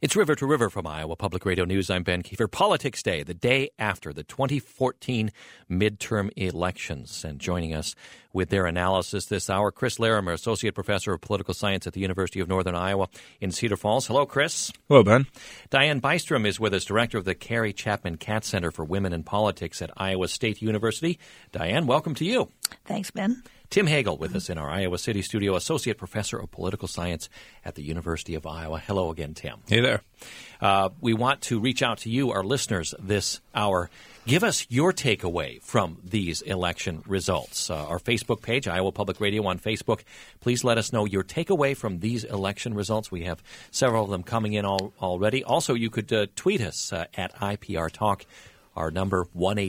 It's River to River from Iowa Public Radio News. I'm Ben Kiefer. Politics Day, the day after the 2014 midterm elections. And joining us with their analysis this hour, Chris Larimer, Associate Professor of Political Science at the University of Northern Iowa in Cedar Falls. Hello, Chris. Hello, Ben. Diane Bystrom is with us, Director of the Carrie Chapman Katz Center for Women in Politics at Iowa State University. Diane, welcome to you. Thanks, Ben. Tim Hagel with us in our Iowa City studio, Associate Professor of Political Science at the University of Iowa. Hello again, Tim. Hey there. We want to reach out to you, our listeners, this hour. Give us your takeaway from these election results. Our Facebook page, Iowa Public Radio on Facebook. Please let us know your takeaway from these election results. We have several of them coming in already. Also, you could tweet us at IPR Talk. Our number,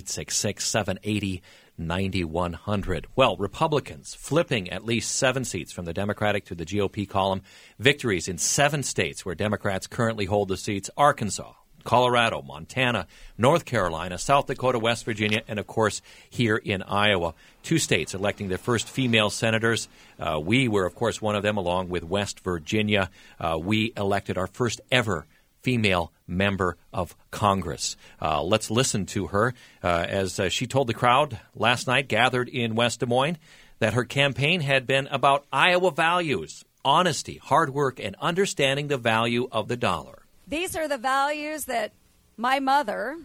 1-866-780-9100. Well, Republicans flipping at least 7 seats from the Democratic to the GOP column. Victories in 7 states where Democrats currently hold the seats: Arkansas, Colorado, Montana, North Carolina, South Dakota, West Virginia, and, of course, here in Iowa. 2 states electing their first female senators. We were, of course, one of them, along with West Virginia. We elected our first ever female member of Congress. Let's listen to her as she told the crowd last night, gathered in West Des Moines, that her campaign had been about Iowa values, honesty, hard work, and understanding the value of the dollar. These are the values that my mother,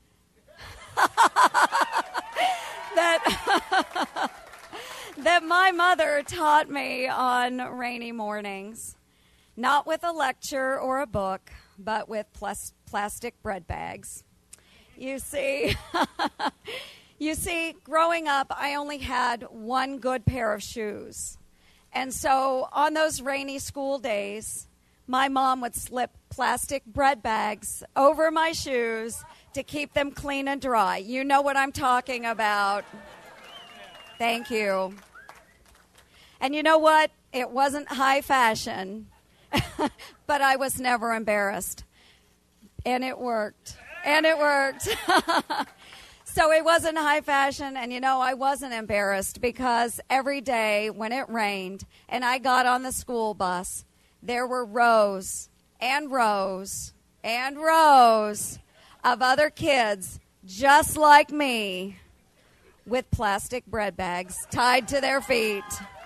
that my mother taught me on rainy mornings. Not with a lecture or a book, but with plastic bread bags. You see, growing up, I only had one good pair of shoes. And so on those rainy school days, my mom would slip plastic bread bags over my shoes to keep them clean and dry. You know what I'm talking about. Thank you. And you know what? It wasn't high fashion. But I was never embarrassed. And it worked. So it wasn't high fashion, and I wasn't embarrassed, because every day when it rained and I got on the school bus, there were rows and rows and rows of other kids just like me with plastic bread bags tied to their feet.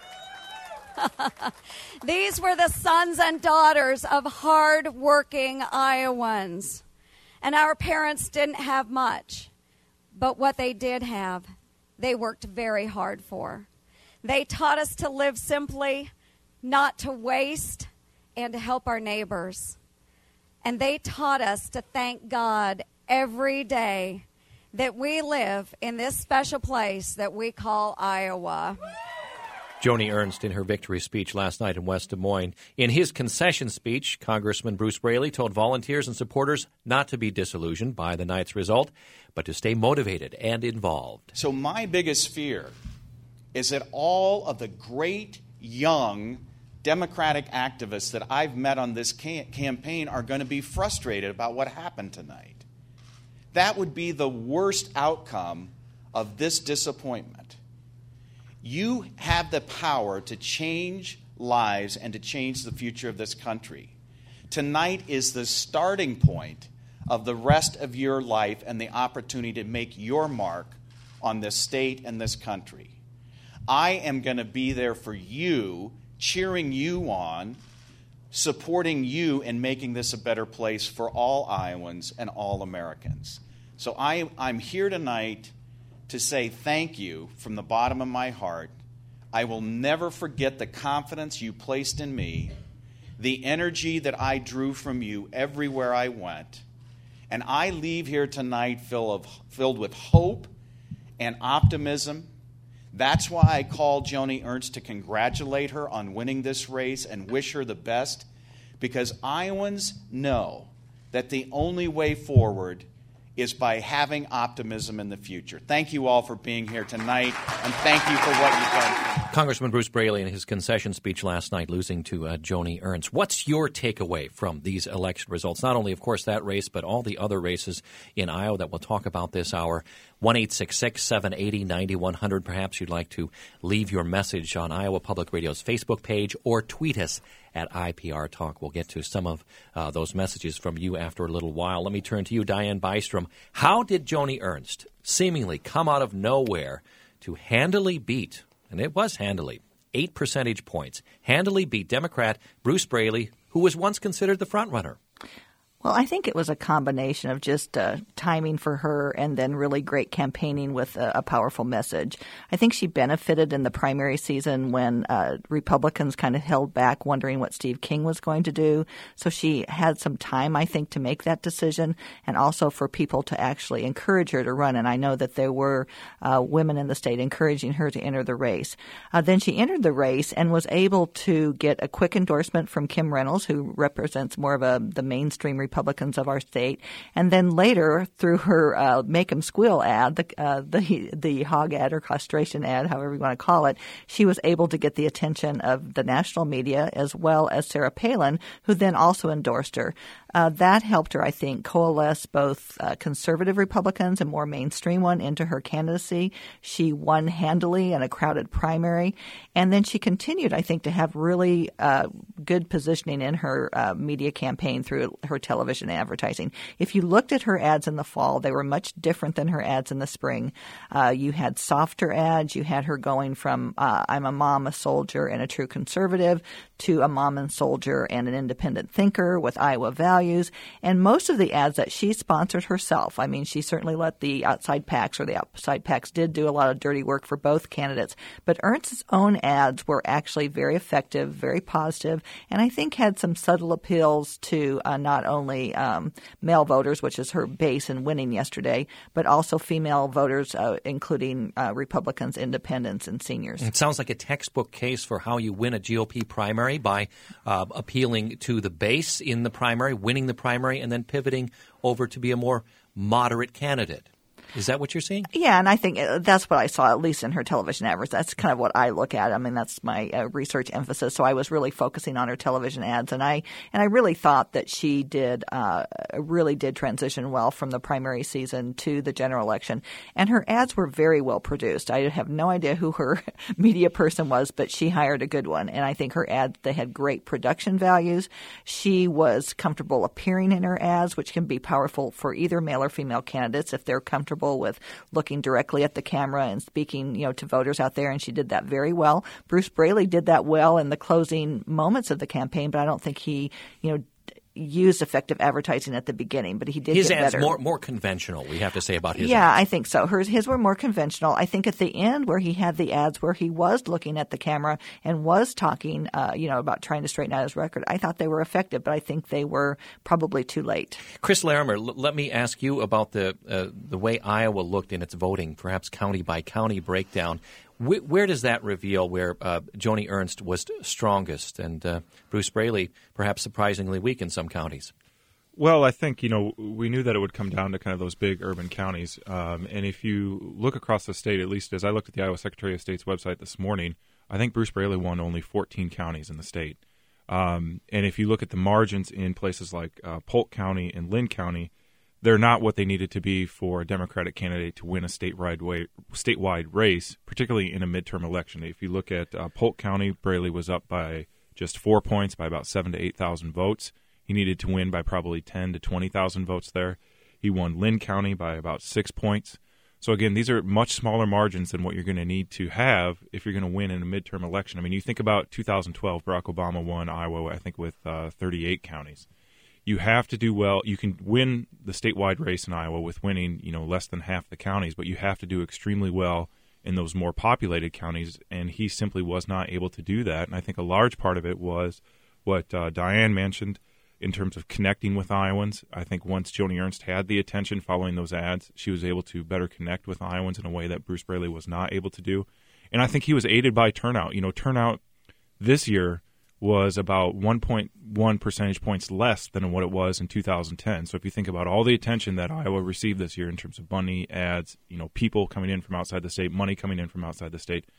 These were the sons and daughters of hard-working Iowans. And our parents didn't have much. But what they did have, they worked very hard for. They taught us to live simply, not to waste, and to help our neighbors. And they taught us to thank God every day that we live in this special place that we call Iowa. Joni Ernst in her victory speech last night in West Des Moines. In his concession speech, Congressman Bruce Braley told volunteers and supporters not to be disillusioned by the night's result, but to stay motivated and involved. So my biggest fear is that all of the great young Democratic activists that I've met on this campaign are going to be frustrated about what happened tonight. That would be the worst outcome of this disappointment. You have the power to change lives and to change the future of this country. Tonight is the starting point of the rest of your life and the opportunity to make your mark on this state and this country. I am going to be there for you, cheering you on, supporting you in making this a better place for all Iowans and all Americans. So I'm here tonight to say thank you from the bottom of my heart. I will never forget the confidence you placed in me, the energy that I drew from you everywhere I went. And I leave here tonight filled with hope and optimism. That's why I called Joni Ernst to congratulate her on winning this race and wish her the best, because Iowans know that the only way forward is by having optimism in the future. Thank you all for being here tonight, and thank you for what you've done. Congressman Bruce Braley in his concession speech last night losing to Joni Ernst. What's your takeaway from these election results? Not only, of course, that race, but all the other races in Iowa that we'll talk about this hour. 1-866-780-9100. Perhaps you'd like to leave your message on Iowa Public Radio's Facebook page or tweet us at IPR Talk. We'll get to some of those messages from you after a little while. Let me turn to you, Diane Bystrom. How did Joni Ernst seemingly come out of nowhere to handily beat, and it was handily, 8 percentage points, handily beat Democrat Bruce Braley, who was once considered the frontrunner? Well, I think it was a combination of just timing for her and then really great campaigning with a powerful message. I think she benefited in the primary season when Republicans kind of held back, wondering what Steve King was going to do. So she had some time, I think, to make that decision, and also for people to actually encourage her to run. And I know that there were women in the state encouraging her to enter the race. Then she entered the race and was able to get a quick endorsement from Kim Reynolds, who represents more of the mainstream Republicans of our state, and then later through her Make 'em Squeal ad, the hog ad or castration ad, however you want to call it, she was able to get the attention of the national media as well as Sarah Palin, who then also endorsed her. That helped her, I think, coalesce both conservative Republicans and more mainstream one into her candidacy. She won handily in a crowded primary, and then she continued, I think, to have really good positioning in her media campaign through her television advertising. If you looked at her ads in the fall, they were much different than her ads in the spring. You had softer ads. You had her going from I'm a mom, a soldier, and a true conservative to a mom and soldier and an independent thinker with Iowa values. And most of the ads that she sponsored herself, I mean, she certainly let the outside PACs, or the outside PACs did do a lot of dirty work for both candidates. But Ernst's own ads were actually very effective, very positive, and I think had some subtle appeals to not only male voters, which is her base in winning yesterday, but also female voters, including Republicans, independents, and seniors. It sounds like a textbook case for how you win a GOP primary by appealing to the base in the primary, winning the primary, and then pivoting over to be a more moderate candidate. Is that what you're seeing? Yeah, and I think that's what I saw, at least in her television ads. That's kind of what I look at. I mean, that's my research emphasis. So I was really focusing on her television ads, and I really thought that she did transition well from the primary season to the general election. And her ads were very well produced. I have no idea who her media person was, but she hired a good one. And I think her ads, they had great production values. She was comfortable appearing in her ads, which can be powerful for either male or female candidates if they're comfortable with looking directly at the camera and speaking, to voters out there, and she did that very well. Bruce Braley did that well in the closing moments of the campaign, but I don't think he, used effective advertising at the beginning, but he did his get ads better. more conventional, we have to say about his Yeah, ads. I think so. His were more conventional. I think at the end where he had the ads where he was looking at the camera and was talking, about trying to straighten out his record, I thought they were effective, but I think they were probably too late. Chris Larimer, let me ask you about the way Iowa looked in its voting, perhaps county by county breakdown. Where does that reveal where Joni Ernst was strongest and Bruce Braley perhaps surprisingly weak in some counties? Well, I think, we knew that it would come down to kind of those big urban counties. And if you look across the state, at least as I looked at the Iowa Secretary of State's website this morning, I think Bruce Braley won only 14 counties in the state. And if you look at the margins in places like Polk County and Lynn County, they're not what they needed to be for a Democratic candidate to win a statewide race, particularly in a midterm election. If you look at Polk County, Braley was up by just 4 points, by about 7,000 to 8,000 votes. He needed to win by probably 10,000 to 20,000 votes there. He won Lynn County by about 6 points. So, again, these are much smaller margins than what you're going to need to have if you're going to win in a midterm election. I mean, you think about 2012, Barack Obama won Iowa, I think, with 38 counties. You have to do well. You can win the statewide race in Iowa with winning, less than half the counties, but you have to do extremely well in those more populated counties, and he simply was not able to do that. And I think a large part of it was what Diane mentioned in terms of connecting with Iowans. I think once Joni Ernst had the attention following those ads, she was able to better connect with Iowans in a way that Bruce Braley was not able to do. And I think he was aided by turnout. Turnout this year was about 1.1 percentage points less than what it was in 2010. So if you think about all the attention that Iowa received this year in terms of money, ads, people coming in from outside the state, money coming in from outside the state,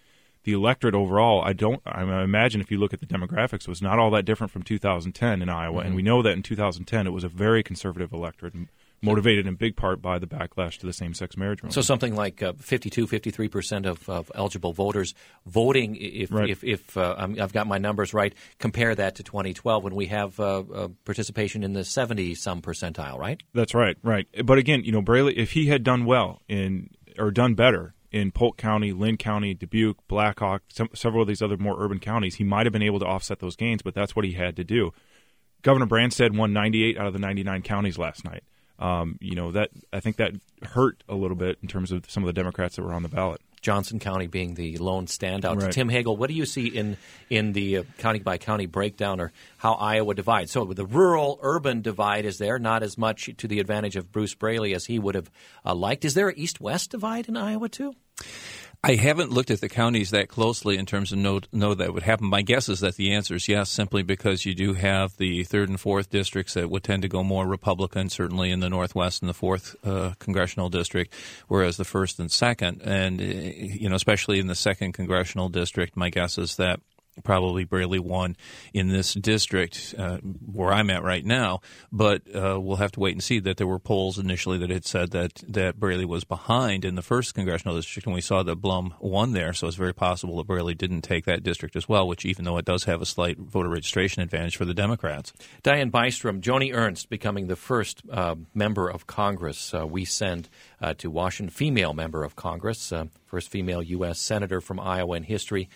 the electorate overall, I imagine if you look at the demographics, was not all that different from 2010 in Iowa. And we know that in 2010 it was a very conservative electorate, motivated in big part by the backlash to the same-sex marriage movement. So something like 52, 53% of eligible voters voting, if I've got my numbers right, compare that to 2012 when we have participation in the 70-some percentile, right? That's right. But again, Braley, if he had done well or done better in Polk County, Lynn County, Dubuque, Blackhawk, several of these other more urban counties, he might have been able to offset those gains, but that's what he had to do. Governor Branstad won 98 out of the 99 counties last night. That I think that hurt a little bit in terms of some of the Democrats that were on the ballot. Johnson County being the lone standout. Right. Tim Hagel, what do you see in the county-by-county breakdown or how Iowa divides? So the rural-urban divide is there, not as much to the advantage of Bruce Braley as he would have liked. Is there an east-west divide in Iowa, too? I haven't looked at the counties that closely in terms of know that would happen. My guess is that the answer is yes, simply because you do have the 3rd and 4th districts that would tend to go more Republican, certainly in the Northwest and the 4th congressional district, whereas the 1st and 2nd, and especially in the 2nd congressional district, my guess is that probably Braley won in this district where I'm at right now, but we'll have to wait and see. That there were polls initially that had said that Braley was behind in the 1st congressional district, and we saw that Blum won there, so it's very possible that Braley didn't take that district as well, which even though it does have a slight voter registration advantage for the Democrats. Diane Bystrom, Joni Ernst becoming the first member of Congress we send to Washington, female member of Congress, first female U.S. senator from Iowa in history.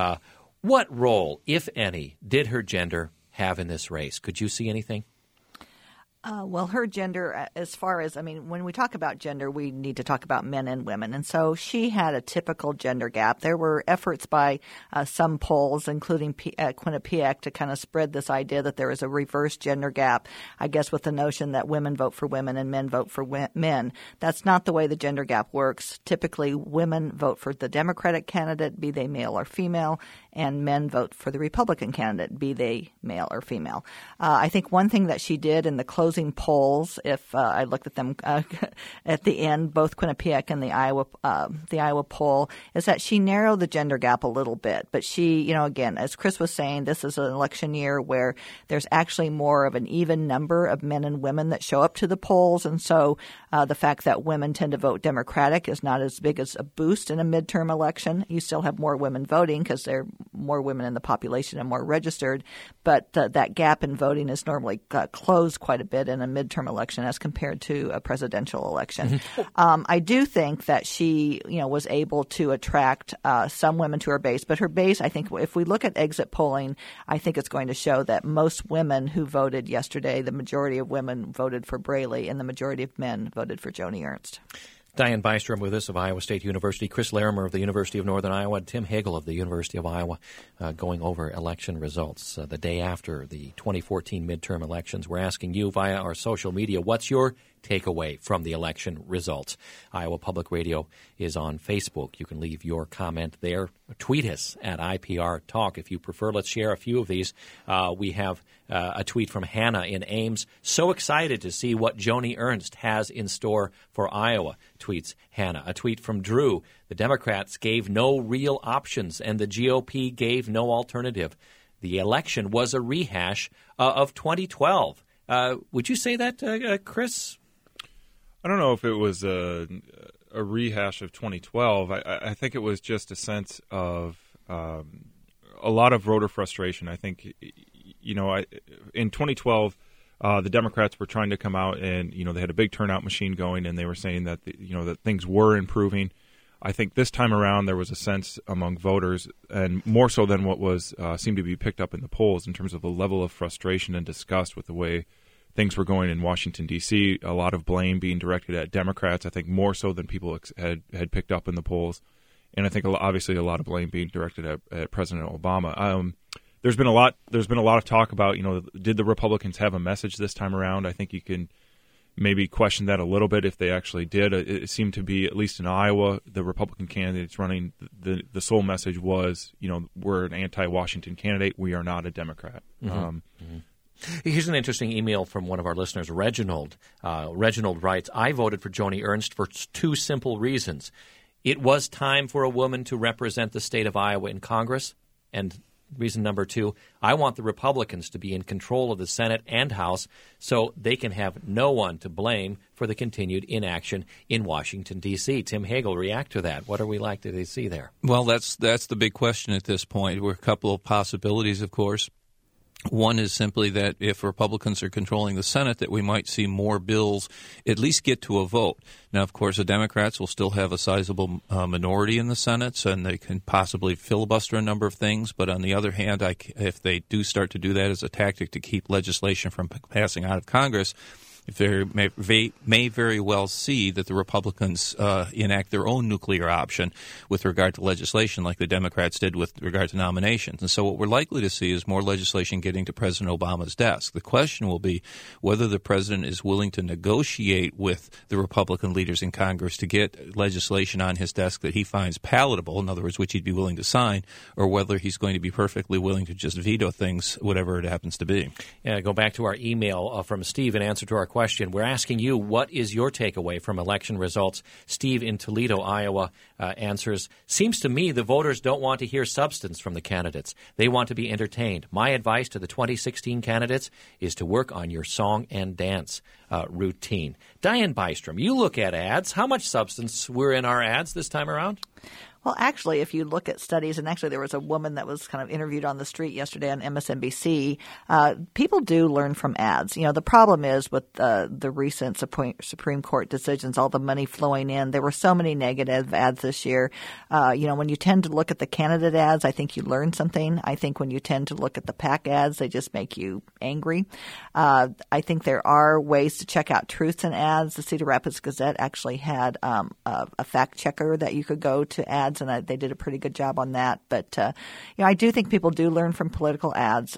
What role, if any, did her gender have in this race? Could you see anything? Well, her gender, as far as, when we talk about gender, we need to talk about men and women. And so she had a typical gender gap. There were efforts by some polls, including Quinnipiac, to kind of spread this idea that there is a reverse gender gap, I guess with the notion that women vote for women and men vote for men. That's not the way the gender gap works. Typically, women vote for the Democratic candidate, be they male or female, and men vote for the Republican candidate, be they male or female. I think one thing that she did in the closing polls, if I looked at them at the end, both Quinnipiac and the Iowa poll, is that she narrowed the gender gap a little bit. But she, again, as Chris was saying, this is an election year where there's actually more of an even number of men and women that show up to the polls. And so the fact that women tend to vote Democratic is not as big as a boost in a midterm election. You still have more women voting because there are more women in the population and more registered. But that gap in voting is normally closed quite a bit in a midterm election as compared to a presidential election. I do think that she, was able to attract some women to her base. But her base, I think, if we look at exit polling, I think it's going to show that most women who voted yesterday, the majority of women voted for Braley, and the majority of men voted for Joni Ernst. Diane Bystrom with us of Iowa State University, Chris Larimer of the University of Northern Iowa, Tim Hagel of the University of Iowa, going over election results the day after the 2014 midterm elections. We're asking you via our social media, what's your takeaway from the election results? Iowa Public Radio is on Facebook. You can leave your comment there. Tweet us at IPR Talk if you prefer. Let's share a few of these. We have a tweet from Hannah in Ames. So excited to see what Joni Ernst has in store for Iowa, tweets Hannah. A tweet from Drew. The Democrats gave no real options and the GOP gave no alternative. The election was a rehash of 2012. Would you say that, Chris? I don't know if it was a rehash of 2012. I think it was just a sense of a lot of voter frustration. I think, in 2012, the Democrats were trying to come out and, they had a big turnout machine going, and they were saying that, that things were improving. I think this time around there was a sense among voters, and more so than what was seemed to be picked up in the polls, in terms of a level of frustration and disgust with the way things were going in Washington, D.C., a lot of blame being directed at Democrats, I think more so than people had picked up in the polls. And I think obviously a lot of blame being directed at President Obama. There's been a lot of talk about, did the Republicans have a message this time around? I think you can maybe question that a little bit if they actually did. It seemed to be, at least in Iowa, the Republican candidates running, the sole message was, we're an anti-Washington candidate. We are not a Democrat. Here's an interesting email from one of our listeners, Reginald. Reginald writes, I voted for Joni Ernst for two simple reasons. it was time for a woman to represent the state of Iowa in Congress. And reason number 2, I want the Republicans to be in control of the Senate and House so they can have no one to blame for the continued inaction in Washington, D.C. Tim Hagel, react to that. What are we likely to see there? Well, that's the big question at this point. We're a couple of possibilities, of course. One is simply that if Republicans are controlling the Senate, that we might see more bills at least get to a vote. Now, of course, the Democrats will still have a sizable minority in the Senate, and they can possibly filibuster a number of things. But on the other hand, if they do start to do that as a tactic to keep legislation from passing out of Congress, they may very well see that the Republicans enact their own nuclear option with regard to legislation like the Democrats did with regard to nominations. And so what we're likely to see is more legislation getting to President Obama's desk. The question will be whether the president is willing to negotiate with the Republican leaders in Congress to get legislation on his desk that he finds palatable, in other words, which he'd be willing to sign, or whether he's going to be perfectly willing to just veto things, whatever it happens to be. Yeah, go back to our email from Steve in answer to our question. We're asking you, what is your takeaway from election results? Steve in Toledo, Iowa, answers, seems to me the voters don't want to hear substance from the candidates. They want to be entertained. My advice to the 2016 candidates is to work on your song and dance routine. Diane Bystrom, you look at ads. How much substance were in our ads this time around? Well, actually, if you look at studies, and actually there was a woman that was kind of interviewed on the street yesterday on MSNBC, people do learn from ads. You know, the problem is with the recent Supreme Court decisions, all the money flowing in, there were so many negative ads this year. When you tend to look at the candidate ads, I think you learn something. I think when you tend to look at the PAC ads, they just make you angry. I think there are ways to check out truths in ads. The Cedar Rapids Gazette actually had a fact checker that you could go to ads, and they did a pretty good job on that. But I do think people do learn from political ads.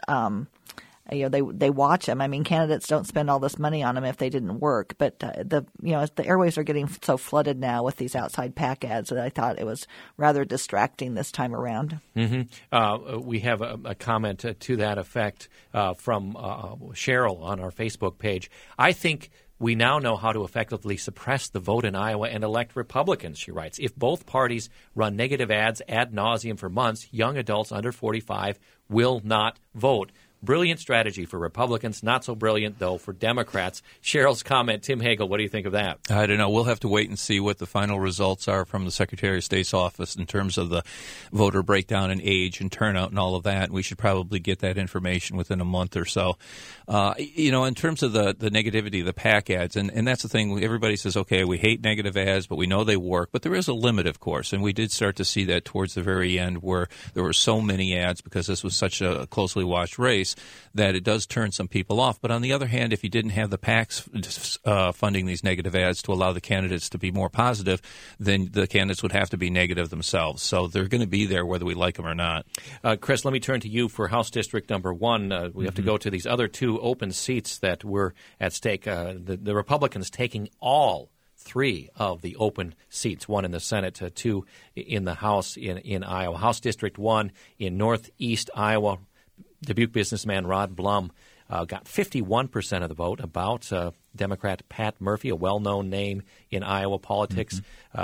They watch them. I mean, candidates don't spend all this money on them if they didn't work. But the airways are getting so flooded now with these outside PAC ads that I thought it was rather distracting this time around. Mm-hmm. We have a comment to that effect from Cheryl on our Facebook page. I think we now know how to effectively suppress the vote in Iowa and elect Republicans, she writes. If both parties run negative ads ad nauseum for months, young adults under 45 will not vote. Brilliant strategy for Republicans, not so brilliant, though, for Democrats. Cheryl's comment, Tim Hagel, what do you think of that? I don't know. We'll have to wait and see what the final results are from the Secretary of State's office in terms of the voter breakdown and age and turnout and all of that. We should probably get that information within a month or so. In terms of the negativity, the PAC ads, and that's the thing. Everybody says, okay, we hate negative ads, but we know they work. But there is a limit, of course, and we did start to see that towards the very end where there were so many ads because this was such a closely watched race that it does turn some people off. But on the other hand, if you didn't have the PACs funding these negative ads to allow the candidates to be more positive, then the candidates would have to be negative themselves. So they're going to be there whether we like them or not. Chris, let me turn to you for House District number 1. We have to go to these other 2 open seats that were at stake. The Republicans taking all 3 of the open seats, 1 in the Senate, 2 in the House in Iowa. House District 1 in northeast Iowa, Dubuque businessman Rod Blum got 51% of the vote, about Democrat Pat Murphy, a well-known name in Iowa politics,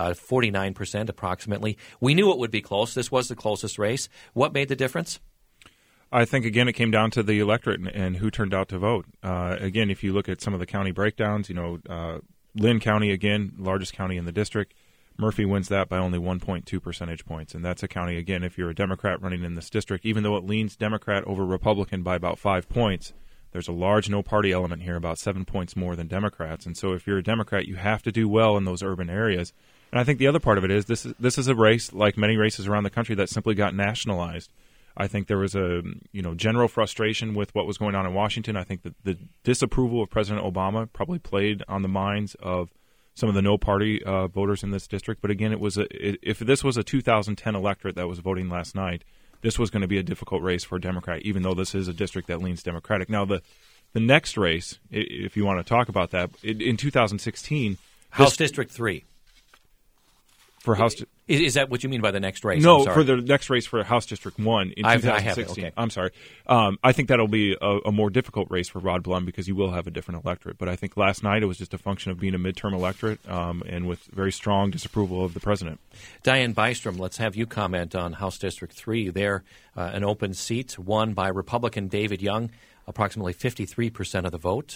49% approximately. We knew it would be close. This was the closest race. What made the difference? I think, again, it came down to the electorate and who turned out to vote. Again, if you look at some of the county breakdowns, Lynn County, again, largest county in the district, Murphy wins that by only 1.2 percentage points. And that's a county, again, if you're a Democrat running in this district, even though it leans Democrat over Republican by about 5 points, there's a large no-party element here, about 7 points more than Democrats. And so if you're a Democrat, you have to do well in those urban areas. And I think the other part of it is this is a race, like many races around the country, that simply got nationalized. I think there was a general frustration with what was going on in Washington. I think that the disapproval of President Obama probably played on the minds of some of the no-party voters in this district. But again, if this was a 2010 electorate that was voting last night, this was going to be a difficult race for a Democrat, even though this is a district that leans Democratic. Now, the next race, if you want to talk about that, in 2016... House District 3. For House, is that what you mean by the next race? No, for the next race for House District 1 in 2016. I have it, okay. I'm sorry. I think that'll be a more difficult race for Rod Blum because you will have a different electorate. But I think last night it was just a function of being a midterm electorate and with very strong disapproval of the president. Diane Bystrom, let's have you comment on House District 3. There, an open seat won by Republican David Young, approximately 53% of the vote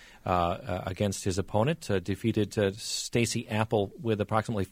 against his opponent, defeated Stacey Apple with approximately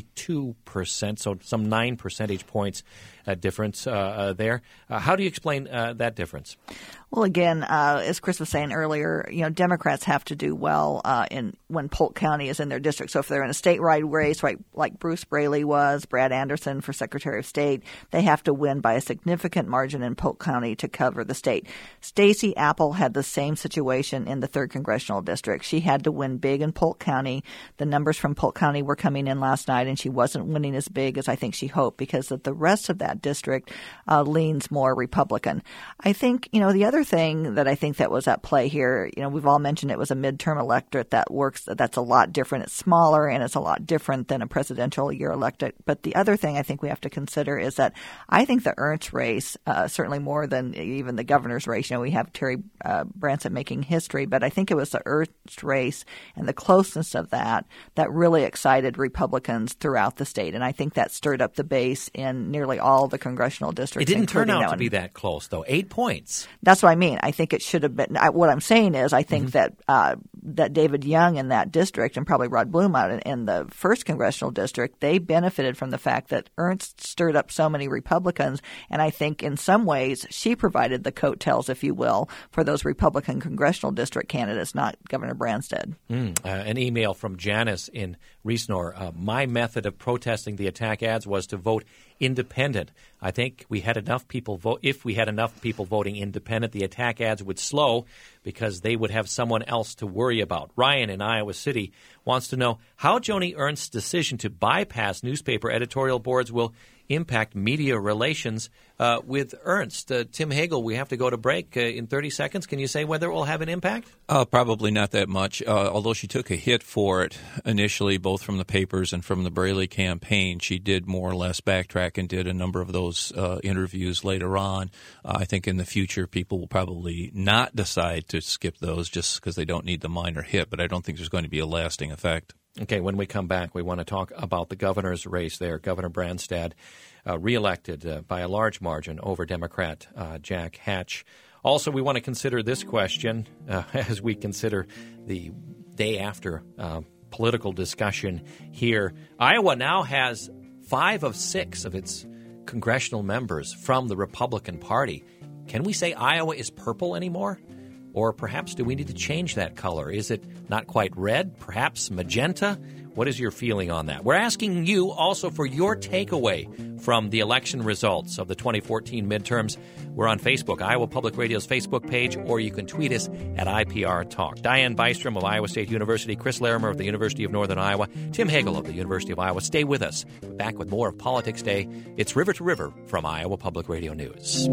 42%, so some 9 percentage points difference there. How do you explain that difference? Well, again, as Chris was saying earlier, Democrats have to do well when Polk County is in their district. So if they're in a statewide race, right, like Bruce Braley was, Brad Anderson for Secretary of State, they have to win by a significant margin in Polk County to cover the state. Stacey Apple had the same situation in the 3rd Congressional District. She had to win big in Polk County. The numbers from Polk County were coming in last night, and she wasn't winning as big as I think she hoped because the rest of that district leans more Republican. I think, the other thing that I think that was at play here, we've all mentioned it was a midterm electorate that's a lot different. It's smaller and it's a lot different than a presidential year electorate. But the other thing I think we have to consider is that I think the Ernst race, certainly more than even the governor's race, we have Terry Branstad making history, but I think it was the Ernst race and the closeness of that really excited Republicans throughout the state. And I think that stirred up the base in nearly all the congressional districts. It didn't turn out to be that close, though. 8 points. That's what I mean. I think it should have been. What I'm saying is I think that David Young in that district and probably Rod Blum out in the 1st Congressional District, they benefited from the fact that Ernst stirred up so many Republicans. And I think in some ways she provided the coattails, if you will, for those Republican Congressional District candidates, not Governor Branstad. An email from Janice in Reesnor. My method of protesting the attack ads was to vote independent. I think we had enough people vote. If we had enough people voting independent, the attack ads would slow because they would have someone else to worry about. Ryan in Iowa City wants to know how Joni Ernst's decision to bypass newspaper editorial boards will impact media relations with Ernst. Tim Hagel, we have to go to break in 30 seconds. Can you say whether it will have an impact? Probably not that much, although she took a hit for it initially, both from the papers and from the Braley campaign. She did more or less backtrack and did a number of those interviews later on. I think in the future people will probably not decide to skip those just because they don't need the minor hit, but I don't think there's going to be a lasting effect. Okay, when we come back, we want to talk about the governor's race there. Governor Branstad reelected by a large margin over Democrat Jack Hatch. Also, we want to consider this question as we consider the day after political discussion here. Iowa now has 5 of 6 of its congressional members from the Republican Party. Can we say Iowa is purple anymore? Or perhaps do we need to change that color? Is it not quite red, perhaps magenta? What is your feeling on that? We're asking you also for your takeaway from the election results of the 2014 midterms. We're on Facebook, Iowa Public Radio's Facebook page, or you can tweet us at IPR Talk. Diane Bystrom of Iowa State University, Chris Larimer of the University of Northern Iowa, Tim Hagel of the University of Iowa. Stay with us. Back with more of Politics Day. It's River to River from Iowa Public Radio News.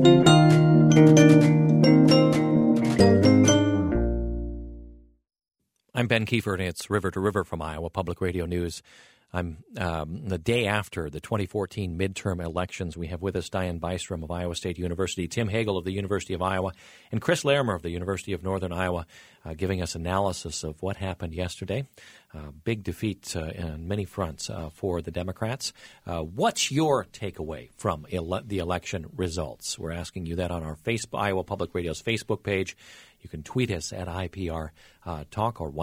I'm Ben Kiefer, and it's River to River from Iowa Public Radio News. I'm the day after the 2014 midterm elections. We have with us Diane Bystrom of Iowa State University, Tim Hagel of the University of Iowa, and Chris Larimer of the University of Northern Iowa, giving us analysis of what happened yesterday. Big defeat on many fronts for the Democrats. What's your takeaway from the election results? We're asking you that on our Iowa Public Radio's Facebook page. You can tweet us at IPR Talk or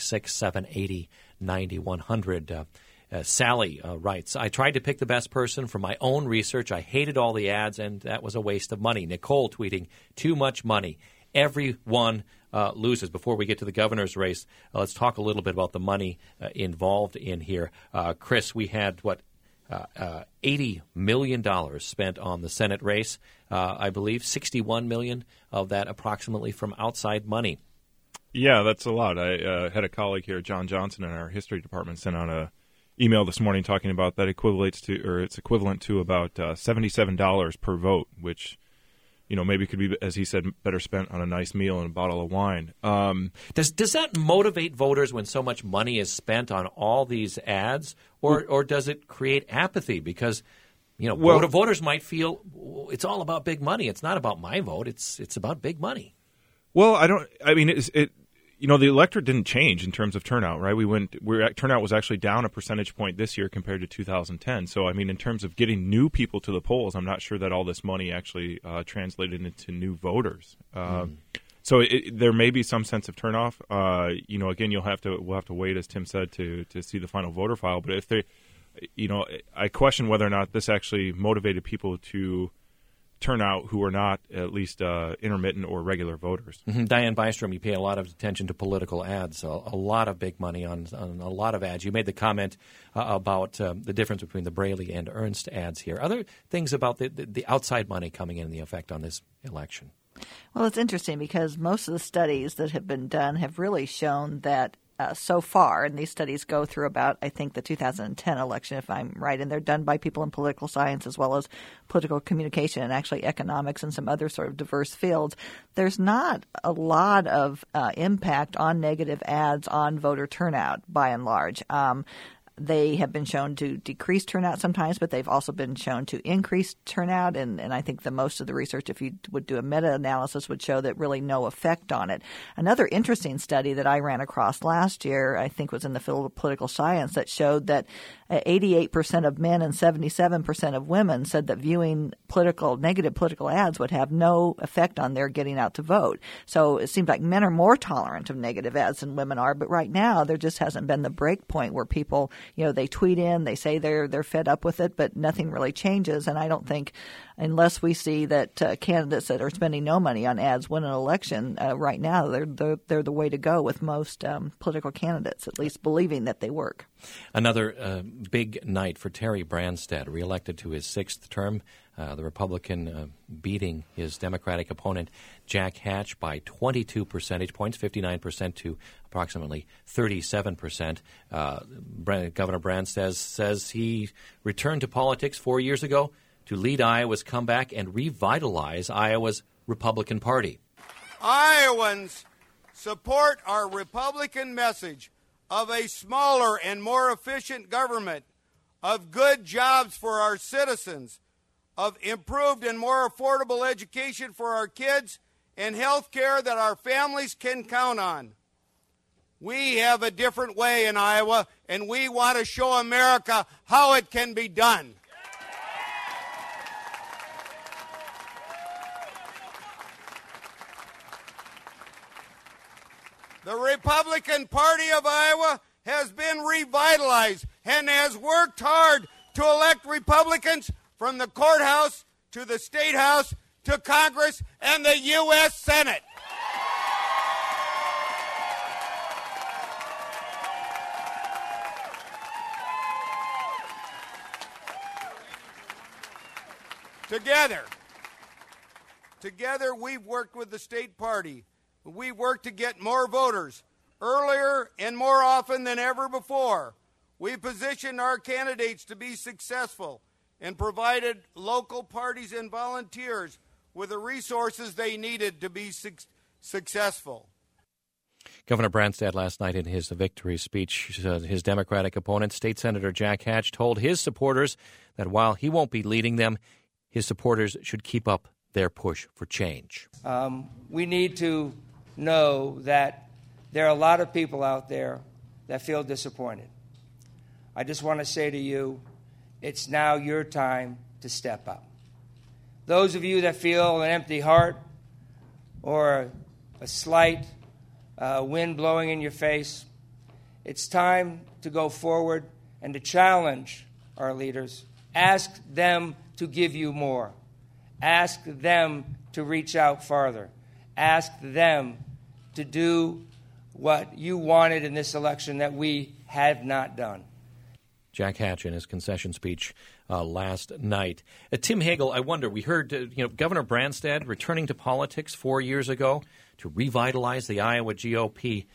1-866-780-9100. Sally writes, I tried to pick the best person for my own research. I hated all the ads, and that was a waste of money. Nicole tweeting, too much money. Everyone loses. Before we get to the governor's race, let's talk a little bit about the money involved in here. Chris, we had, $80 million spent on the Senate race. I believe $61 million of that approximately from outside money. Yeah, that's a lot. I had a colleague here, John Johnson, in our history department, sent out a email this morning talking about that it's equivalent to about $77 per vote, which maybe could be, as he said, better spent on a nice meal and a bottle of wine. Does that motivate voters when so much money is spent on all these ads, or does it create apathy? Because voters might feel it's all about big money. It's not about my vote. It's about big money. Well, the electorate didn't change in terms of turnout, right? Turnout was actually down a percentage point this year compared to 2010. So, in terms of getting new people to the polls, I'm not sure that all this money actually translated into new voters. So there may be some sense of turnoff. Again, we'll have to wait, as Tim said, to see the final voter file. But if they, I question whether or not this actually motivated people to turn out who are not at least intermittent or regular voters. Mm-hmm. Diane Bystrom, you pay a lot of attention to political ads, a lot of big money on a lot of ads. You made the comment about the difference between the Braley and Ernst ads here. Other things about the outside money coming in and the effect on this election? Well, it's interesting because most of the studies that have been done have really shown that so far, and these studies go through about, I think, the 2010 election, if I'm right, and they're done by people in political science as well as political communication and actually economics and some other sort of diverse fields. There's not a lot of impact on negative ads on voter turnout, by and large. They have been shown to decrease turnout sometimes, but they've also been shown to increase turnout. And I think the most of the research, if you would do a meta-analysis, would show that really no effect on it. Another interesting study that I ran across last year, I think was in the field of political science, that showed that 88% of men and 77% of women said that viewing negative political ads would have no effect on their getting out to vote. So it seems like men are more tolerant of negative ads than women are. But right now, there just hasn't been the break point where people, they tweet in, they say they're fed up with it, but nothing really changes. And I don't think, unless we see that candidates that are spending no money on ads win an election, right now they're the way to go with most political candidates, at least believing that they work. Another big night for Terry Branstad, reelected to his sixth term. The Republican beating his Democratic opponent, Jack Hatch, by 22 percentage points, 59% to approximately 37%. Governor Branstad says he returned to politics 4 years ago to lead Iowa's comeback and revitalize Iowa's Republican Party. Iowans support our Republican message of a smaller and more efficient government, of good jobs for our citizens, of improved and more affordable education for our kids, and health care that our families can count on. We have a different way in Iowa, and we want to show America how it can be done. The Republican Party of Iowa has been revitalized and has worked hard to elect Republicans from the courthouse to the State House to Congress and the U.S. Senate. Together we've worked with the state party. We worked to get more voters earlier and more often than ever before. We positioned our candidates to be successful and provided local parties and volunteers with the resources they needed to be successful. Governor Branstad last night in his victory speech, his Democratic opponent, State Senator Jack Hatch, told his supporters that while he won't be leading them, his supporters should keep up their push for change. We need to know that there are a lot of people out there that feel disappointed. I just want to say to you, it's now your time to step up. Those of you that feel an empty heart or a slight wind blowing in your face, it's time to go forward and to challenge our leaders. Ask them to give you more. Ask them to reach out farther. Ask them to do what you wanted in this election that we have not done. Jack Hatch in his concession speech last night. Tim Hagel, I wonder, we heard Governor Branstad returning to politics 4 years ago to revitalize the Iowa GOP.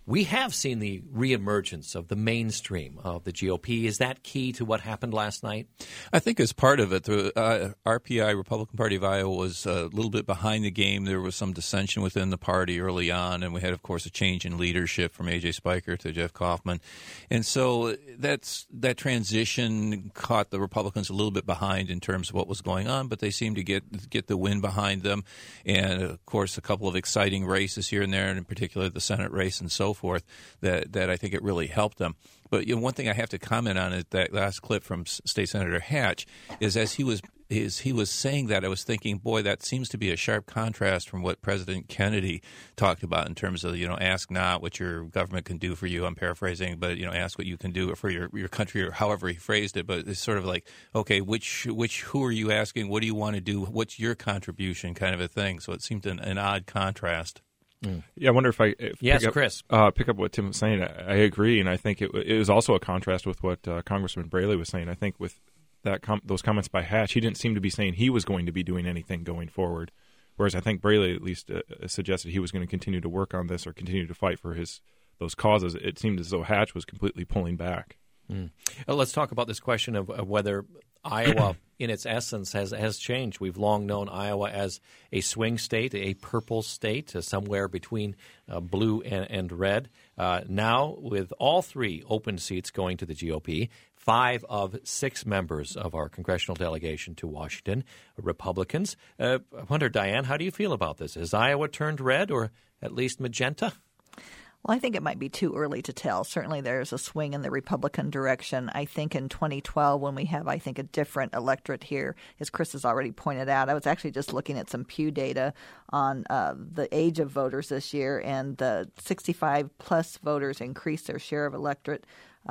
We have seen the reemergence of the mainstream of the GOP. Is that key to what happened last night? I think as part of it, the RPI, Republican Party of Iowa, was a little bit behind the game. There was some dissension within the party early on, and we had, of course, a change in leadership from A.J. Spiker to Jeff Kaufman. And so that transition caught the Republicans a little bit behind in terms of what was going on, but they seemed to get the wind behind them. And, of course, a couple of exciting races here and there, and in particular the Senate race and so forth, that I think it really helped them. But one thing I have to comment on is that last clip from State Senator Hatch is as he was saying that, I was thinking, boy, that seems to be a sharp contrast from what President Kennedy talked about in terms of, ask not what your government can do for you. I'm paraphrasing, but, ask what you can do for your country, or however he phrased it. But it's sort of like, okay, who are you asking? What do you want to do? What's your contribution, kind of a thing. So it seemed an odd contrast. Mm. Yeah, I wonder if Chris. Pick up what Tim was saying. I agree, and I think it was also a contrast with what Congressman Braley was saying. I think with those comments by Hatch, he didn't seem to be saying he was going to be doing anything going forward, whereas I think Braley at least suggested he was going to continue to work on this or continue to fight for those causes. It seemed as though Hatch was completely pulling back. Mm. Let's talk about this question of whether Iowa, in its essence, has changed. We've long known Iowa as a swing state, a purple state, somewhere between blue and red. Now, with all 3 open seats going to the GOP, 5 of 6 members of our congressional delegation to Washington are Republicans. I wonder, Diane, how do you feel about this? Has Iowa turned red, or at least magenta? Well, I think it might be too early to tell. Certainly there's a swing in the Republican direction. I think in 2012, when we have, a different electorate here, as Chris has already pointed out, I was actually just looking at some Pew data on the age of voters this year, and the 65-plus voters increased their share of electorate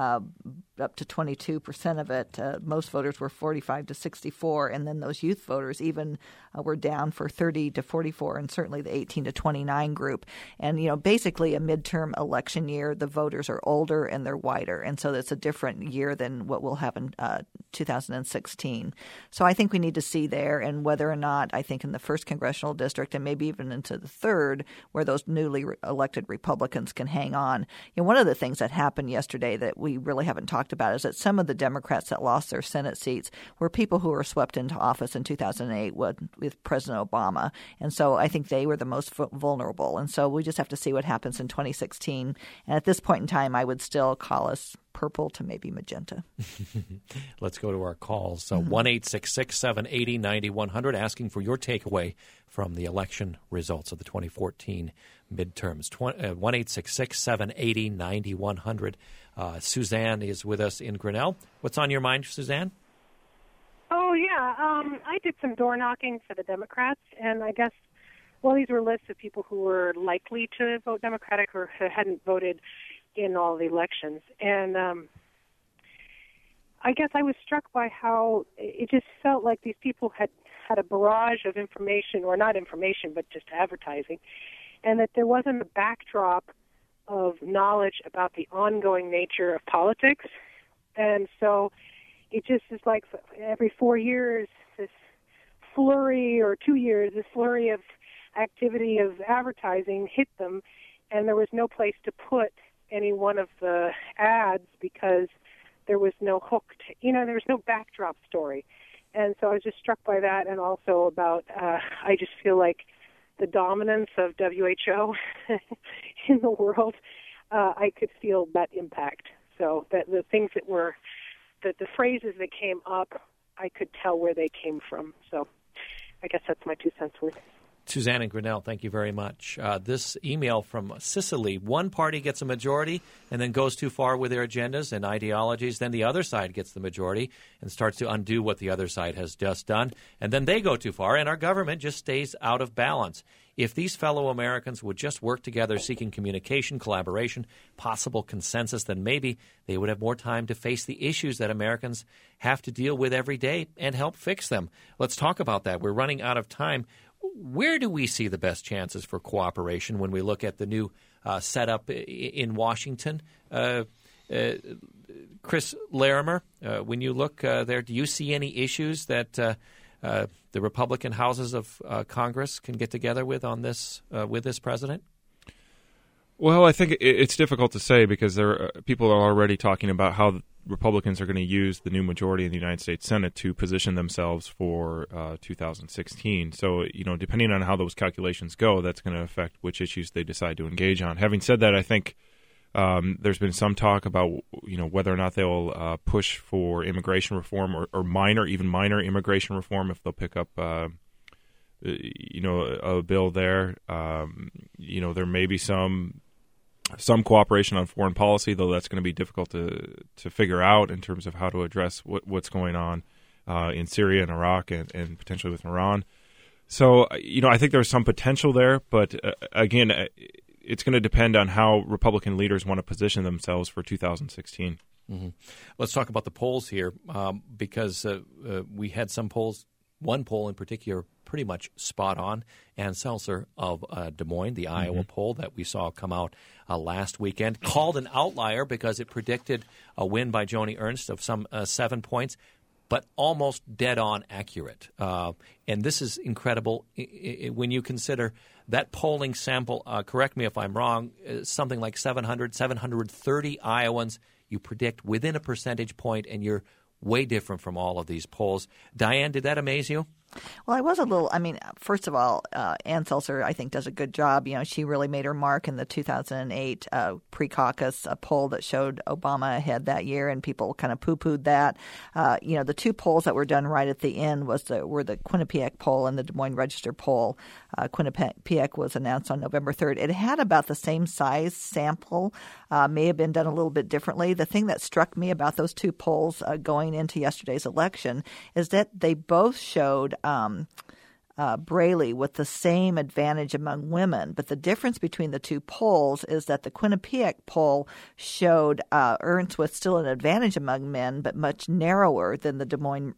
up to 22% of it. Most voters were 45 to 64, and then those youth voters even were down for 30 to 44, and certainly the 18 to 29 group. And, basically a midterm election year, the voters are older and they're whiter, and so that's a different year than what will happen 2016. So I think we need to see there, and whether or not, I think in the 1st Congressional District and maybe even into the 3rd, where those newly elected Republicans can hang on. One of the things that happened yesterday that we really haven't talked about is that some of the Democrats that lost their Senate seats were people who were swept into office in 2008 with President Obama. And so I think they were the most vulnerable. And so we just have to see what happens in 2016. And at this point in time, I would still call us purple to maybe magenta. Let's go to our calls. So 1-866-780-9100, asking for your takeaway from the election results of the 2014 midterms. 1-866-780-9100. Suzanne is with us in Grinnell. What's on your mind, Suzanne? Oh, yeah. I did some door knocking for the Democrats, and I guess, these were lists of people who were likely to vote Democratic or hadn't voted in all the elections. And I guess I was struck by how it just felt like these people had a barrage of information, or not information, but just advertising, and that there wasn't a backdrop of knowledge about the ongoing nature of politics. And so it just is like every 4 years, this flurry, or 2 years, this flurry of activity of advertising hit them, and there was no place to put any one of the ads because there was no hook, there was no backdrop story. And so I was just struck by that, and also about, I just feel like the dominance of WHO in the world, I could feel that impact. So that the things that were, the phrases that came up, I could tell where they came from. So I guess that's my 2 cents worth. Suzanne and Grinnell, thank you very much. This email from Sicily: one party gets a majority and then goes too far with their agendas and ideologies. Then the other side gets the majority and starts to undo what the other side has just done. And then they go too far, and our government just stays out of balance. If these fellow Americans would just work together, seeking communication, collaboration, possible consensus, then maybe they would have more time to face the issues that Americans have to deal with every day and help fix them. Let's talk about that. We're running out of time. Where do we see the best chances for cooperation when we look at the new setup in Washington? Chris Larimer, when you look there, do you see any issues that the Republican houses of Congress can get together with on this with this president? Well, I think it's difficult to say because people are already talking about how Republicans are going to use the new majority in the United States Senate to position themselves for 2016. So, depending on how those calculations go, that's going to affect which issues they decide to engage on. Having said that, I think there's been some talk about whether or not they'll push for immigration reform or minor immigration reform if they'll pick up a bill there. There may be some cooperation on foreign policy, though that's going to be difficult to figure out in terms of how to address what's going on in Syria and Iraq and potentially with Iran. So, I think there's some potential there, but again, it's going to depend on how Republican leaders want to position themselves for 2016. Mm-hmm. Let's talk about the polls here because we had some polls, one poll in particular, pretty much spot on. Ann Seltzer of Des Moines, the Iowa poll that we saw come out last weekend, called an outlier because it predicted a win by Joni Ernst of some 7 points, but almost dead-on accurate. And this is incredible when you consider that polling sample, correct me if I'm wrong, something like 730 Iowans you predict within a percentage point, and you're way different from all of these polls. Diane, did that amaze you? Well, I was first of all, Ann Seltzer, I think, does a good job. She really made her mark in the 2008 pre-caucus poll that showed Obama ahead that year, and people kind of poo-pooed that. The two polls that were done right at the end were the Quinnipiac poll and the Des Moines Register poll. Quinnipiac was announced on November 3rd. It had about the same size sample, may have been done a little bit differently. The thing that struck me about those two polls going into yesterday's election is that they both showed Braley with the same advantage among women. But the difference between the two polls is that the Quinnipiac poll showed Ernst with still an advantage among men, but much narrower than the Des Moines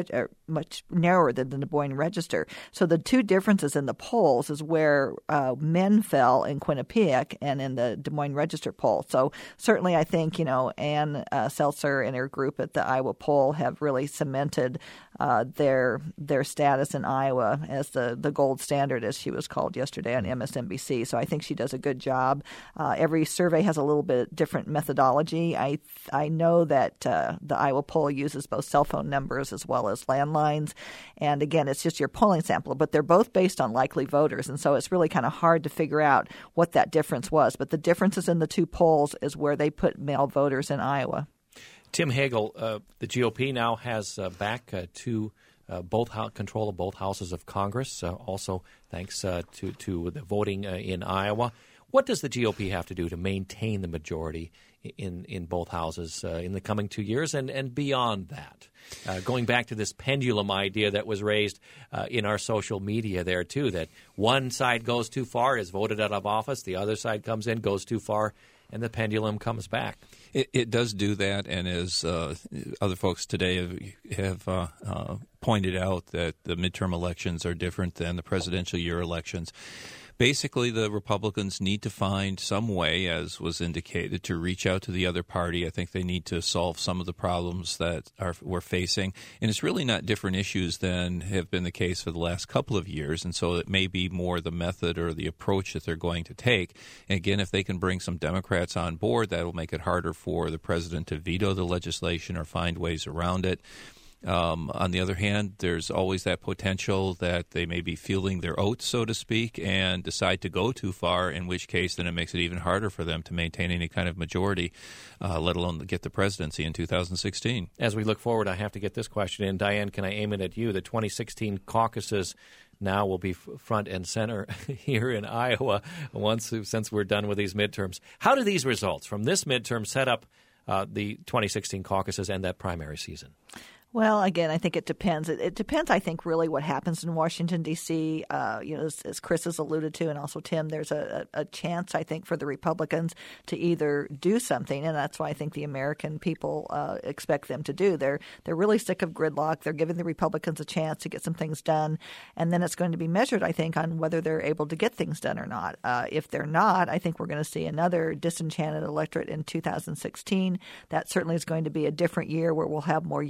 Register. So the two differences in the polls is where men fell in Quinnipiac and in the Des Moines Register poll. So certainly I think, Ann Seltzer and her group at the Iowa poll have really cemented their status in Iowa as the gold standard, as she was called yesterday on MSNBC. So I think she does a good job. Every survey has a little bit different methodology. I know that the Iowa poll uses both cell phone numbers as well as landlines. And again, it's just your polling sample, but they're both based on likely voters. And so it's really kind of hard to figure out what that difference was. But the differences in the two polls is where they put male voters in Iowa. Tim Hagel, the GOP now has back to control of both houses of Congress, also thanks to the voting in Iowa. What does the GOP have to do to maintain the majority in both houses in the coming 2 years and beyond that? Going back to this pendulum idea that was raised in our social media there, too, that one side goes too far, is voted out of office, the other side comes in, goes too far, and the pendulum comes back. It does do that, and as other folks today have pointed out, that the midterm elections are different than the presidential year elections. Basically, the Republicans need to find some way, as was indicated, to reach out to the other party. I think they need to solve some of the problems that we're facing. And it's really not different issues than have been the case for the last couple of years. And so it may be more the method or the approach that they're going to take. And again, if they can bring some Democrats on board, that will make it harder for the president to veto the legislation or find ways around it. On the other hand, there's always that potential that they may be feeling their oats, so to speak, and decide to go too far, in which case then it makes it even harder for them to maintain any kind of majority, let alone get the presidency in 2016. As we look forward, I have to get this question in. Diane, can I aim it at you? The 2016 caucuses now will be front and center here in Iowa since we're done with these midterms. How do these results from this midterm set up the 2016 caucuses and that primary season? Well, again, I think it depends. It depends, I think, really what happens in Washington, D.C. As Chris has alluded to, and also Tim, there's a chance, I think, for the Republicans to either do something, and that's why I think the American people expect them to do. They're really sick of gridlock. They're giving the Republicans a chance to get some things done, and then it's going to be measured, I think, on whether they're able to get things done or not. If they're not, I think we're going to see another disenchanted electorate in 2016. That certainly is going to be a different year where we'll have more young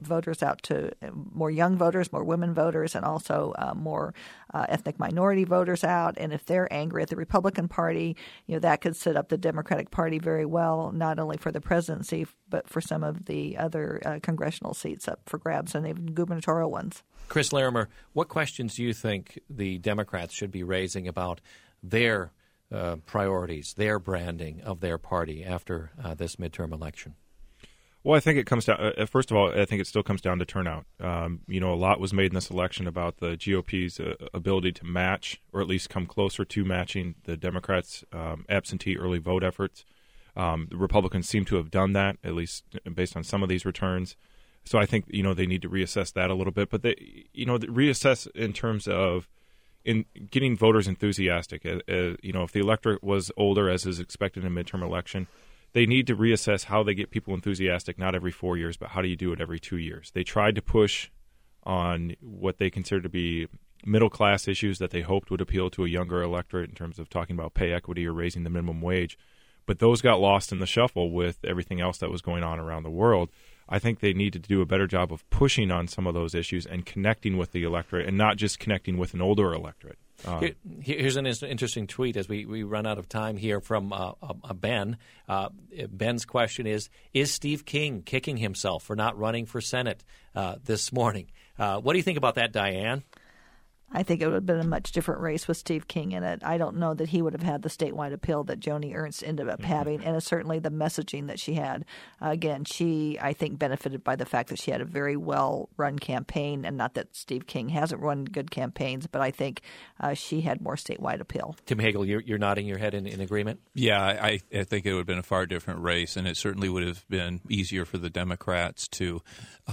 voters out to more young voters, more women voters, and also more ethnic minority voters out. And if they're angry at the Republican Party, that could set up the Democratic Party very well, not only for the presidency, but for some of the other congressional seats up for grabs and even gubernatorial ones. Chris Larimer, what questions do you think the Democrats should be raising about their priorities, their branding of their party after this midterm election? Well, I think it comes down. First of all, I think it still comes down to turnout. A lot was made in this election about the GOP's ability to match, or at least come closer to matching, the Democrats' absentee early vote efforts. The Republicans seem to have done that, at least based on some of these returns. So I think they need to reassess that a little bit. But reassess in terms of in getting voters enthusiastic. If the electorate was older, as is expected in a midterm election, they need to reassess how they get people enthusiastic, not every 4 years, but how do you do it every 2 years? They tried to push on what they consider to be middle-class issues that they hoped would appeal to a younger electorate in terms of talking about pay equity or raising the minimum wage. But those got lost in the shuffle with everything else that was going on around the world. I think they need to do a better job of pushing on some of those issues and connecting with the electorate and not just connecting with an older electorate. Here's an interesting tweet as we run out of time here from Ben. Ben's question is Steve King kicking himself for not running for Senate this morning? What do you think about that, Diane? I think it would have been a much different race with Steve King in it. I don't know that he would have had the statewide appeal that Joni Ernst ended up having, and certainly the messaging that she had. Again, she, I think, benefited by the fact that she had a very well-run campaign, and not that Steve King hasn't run good campaigns, but I think she had more statewide appeal. Tim Hagel, you're nodding your head in agreement? Yeah, I think it would have been a far different race, and it certainly would have been easier for the Democrats to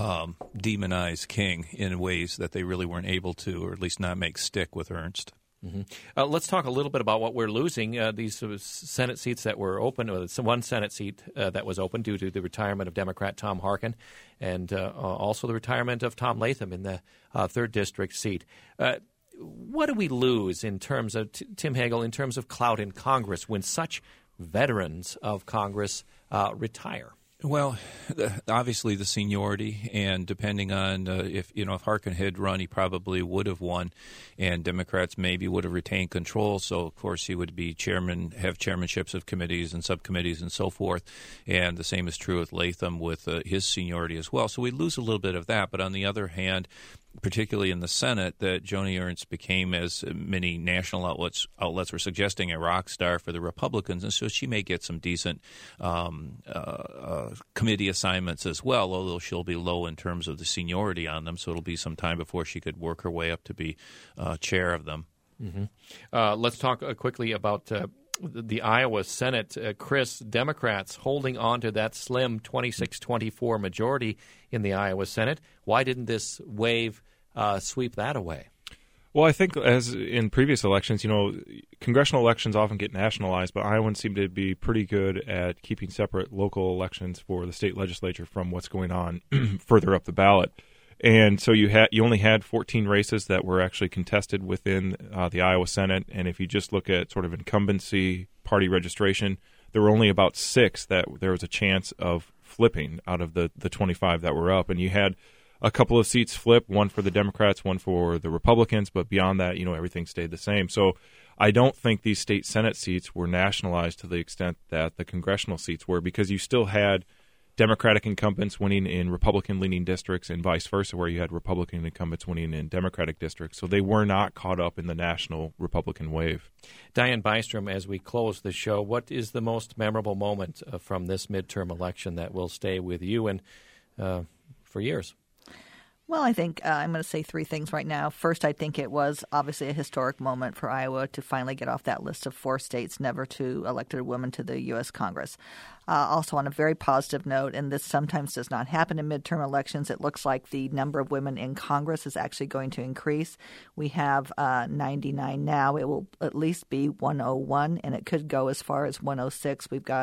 demonize King in ways that they really weren't able to, or at least not make stick with Ernst. Mm-hmm. Let's talk a little bit about what we're losing. These Senate seats that were open, one Senate seat that was open due to the retirement of Democrat Tom Harkin, and also the retirement of Tom Latham in the 3rd District seat. What do we lose in terms of, Tim Hagel, in terms of clout in Congress when such veterans of Congress retire? Well, obviously the seniority, and depending on if Harkin had run, he probably would have won, and Democrats maybe would have retained control. So of course he would be have chairmanships of committees and subcommittees and so forth. And the same is true with Latham with his seniority as well. So we lose a little bit of that. But on the other hand, particularly in the Senate, that Joni Ernst became, as many national outlets were suggesting, a rock star for the Republicans, and so she may get some decent committee assignments as well, although she'll be low in terms of the seniority on them, so it'll be some time before she could work her way up to be chair of them. Mm-hmm. Let's talk quickly about the Iowa Senate. Chris, Democrats holding on to that slim 26-24 majority in the Iowa Senate. Why didn't this wave sweep that away? Well, I think as in previous elections, congressional elections often get nationalized, but Iowans seem to be pretty good at keeping separate local elections for the state legislature from what's going on further up the ballot. And so you only had 14 races that were actually contested within the Iowa Senate, and if you just look at sort of incumbency party registration, there were only about 6 that there was a chance of flipping out of the 25 that were up, and you had a couple of seats flip, one for the Democrats, one for the Republicans, but beyond that, everything stayed the same. So I don't think these state Senate seats were nationalized to the extent that the congressional seats were, because you still had Democratic incumbents winning in Republican-leaning districts and vice versa, where you had Republican incumbents winning in Democratic districts. So they were not caught up in the national Republican wave. Diane Bystrom, as we close the show, what is the most memorable moment from this midterm election that will stay with you and for years? Well, I think I'm going to say 3 things right now. First, I think it was obviously a historic moment for Iowa to finally get off that list of 4 states never to elected a woman to the U.S. Congress. Also, on a very positive note, and this sometimes does not happen in midterm elections, it looks like the number of women in Congress is actually going to increase. We have 99 now. It will at least be 101, and it could go as far as 106. We've got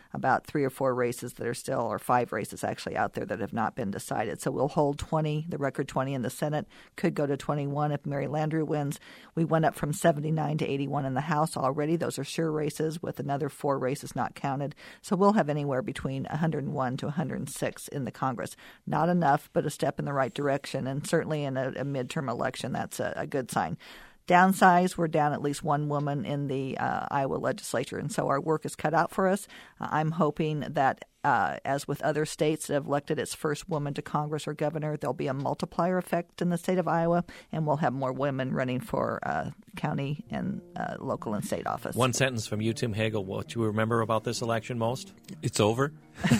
about 3 or 4 races that are still, or 5 races actually out there that have not been decided. So we'll hold 20, the record 20 in the Senate, could go to 21 if Mary Landrieu wins. We went up from 79 to 81 in the House already. Those are sure races with another 4 races not counted. So we'll have anywhere between 101 to 106 in the Congress. Not enough, but a step in the right direction. And certainly in a midterm election, that's a good sign. Downsize, we're down at least 1 woman in the Iowa legislature, and so our work is cut out for us. I'm hoping that, as with other states that have elected its first woman to Congress or governor, there'll be a multiplier effect in the state of Iowa, and we'll have more women running for county and local and state office. One sentence from you, Tim Hagel. What do you remember about this election most? It's over.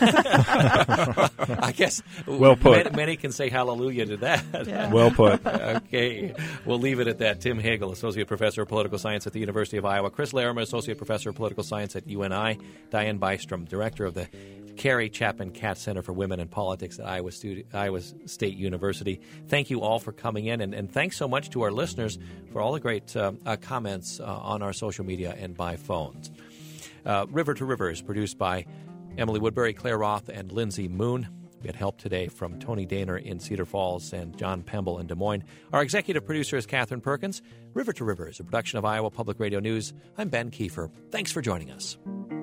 I guess well put. Many can say hallelujah to that. Yeah. Well put. Okay. We'll leave it at that. Tim Hagel, Associate Professor of Political Science at the University of Iowa. Chris Larimer, Associate Professor of Political Science at UNI. Diane Bystrom, Director of the Carrie Chapman Katz Center for Women in Politics at Iowa State University. Thank you all for coming in, and thanks so much to our listeners for all the great comments on our social media and by phones. River to River is produced by Emily Woodbury, Claire Roth, and Lindsay Moon. We had help today from Tony Daner in Cedar Falls and John Pemble in Des Moines. Our executive producer is Catherine Perkins. River to River is a production of Iowa Public Radio News. I'm Ben Kiefer. Thanks for joining us.